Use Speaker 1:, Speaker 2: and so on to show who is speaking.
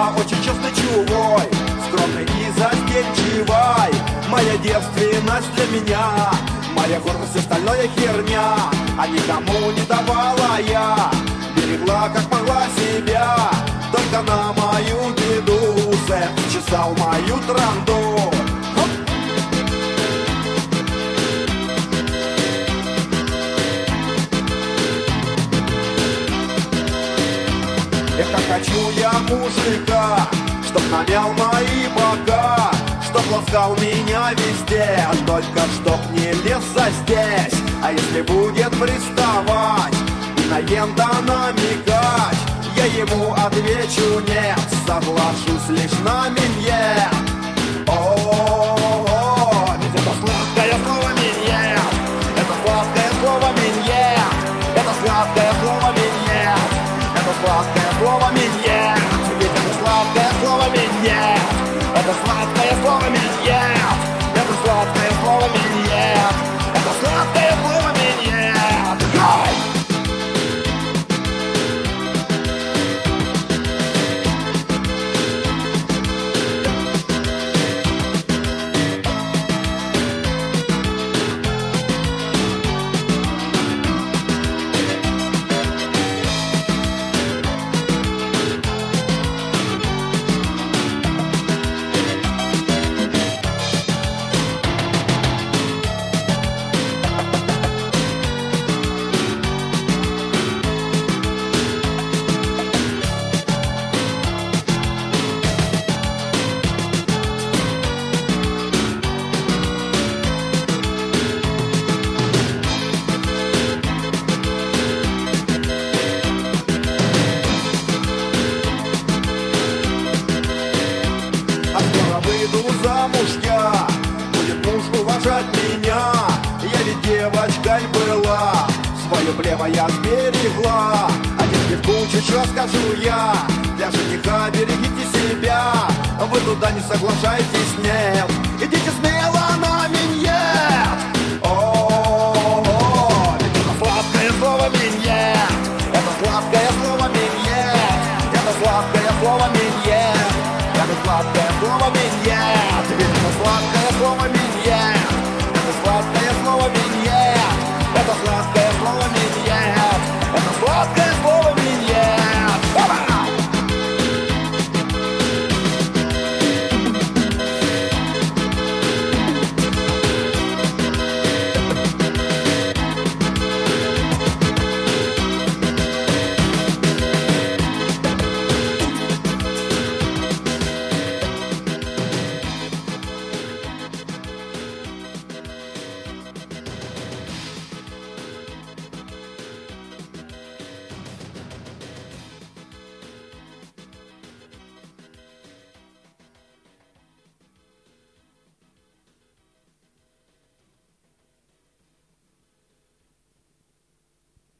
Speaker 1: была очень честной чувой, скромной и застенчивой. Моя девственность для меня, моя гордость и стальная херня, а никому не давала я, берегла как могла себя. Только на мою беду секс чесал мою транду. Эх, хочу я мужика, чтоб намял мои бока, чтоб ласкал меня везде, только чтоб не лез здесь. А если будет приставать и наента намекать, я ему отвечу нет, соглашусь лишь на миньет. О, ведь это сладкое слово миньет, это сладкое слово миньет, это сладкое слово миньет, это сладкое слово миньет, ведь это сладкое слово миньет, это сладкое слово миньет, это сладкое слово миньет, это сладкое слово миньет. Гай! Выйду замуж я, будет муж уважать меня. Я ведь девочкой была, свое плево я сберегла. А теперь в кучу чего скажу я, для жениха берегите себя. Вы туда не соглашайтесь, нет, идите смело на миньет. О, ведь это сладкое слово миньет, это сладкое слово миньет, это сладкое слово миньет, это сладкое слово миньет, ведь это сладкое слово миньет, это сладкое слово миньет.